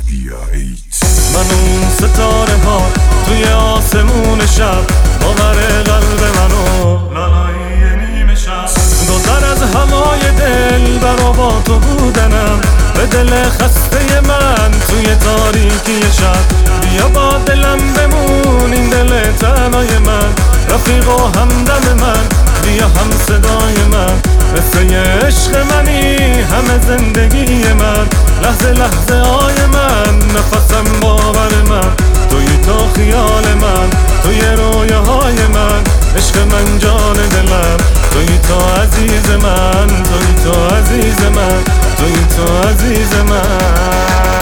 من اون ستاره ها توی آسمون شب، باور قلب منو لالای نیمه شب. گذر از هوای دل برا با تو بودنم، به دل خسته من توی تاریکی شب. بیا با دلم بمون این دل تنهای من، رفیق و همدم من، بیا هم صدای من. مثل عشق منی همه زندگی من، لحظه لحظه های من، نفسم باور من. توی تو خیال من، توی رویاهای من، عشق من جان دلم. توی تو عزیز من، توی تو عزیز من، توی تو عزیز من.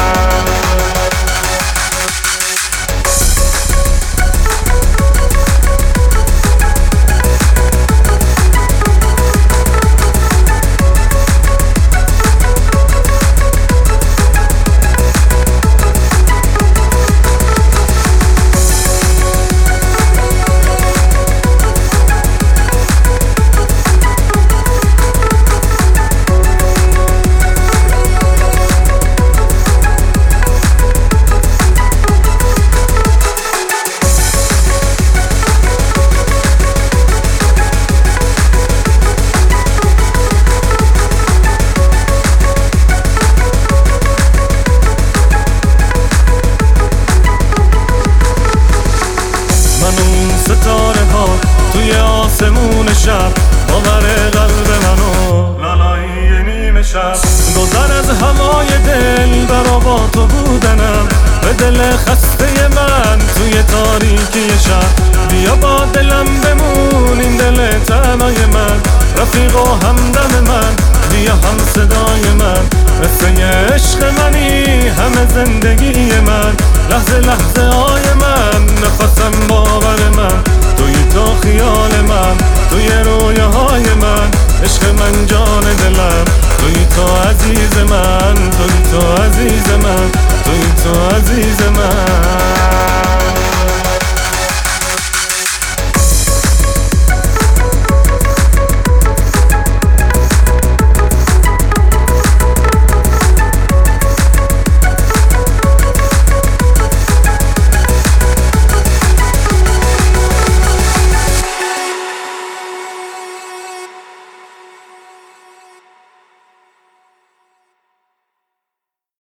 ستاره ها توی آسمون شب، باور قلب منو لالای نیمه شب. گذر از هوای دل برا با تو بودنم، به دل خسته من توی تاریکی شب. بیا با دلم بمون این دل تنهای من، رفیق و همدم من، بیا هم صدای من. مثل عشق منی همه زندگی من، لحظه لحظه های من، نفسم باور من. توی تو خیال من، توی رویاهای من، عشق من جان دلم. توی تو عزیز من، توی تو عزیز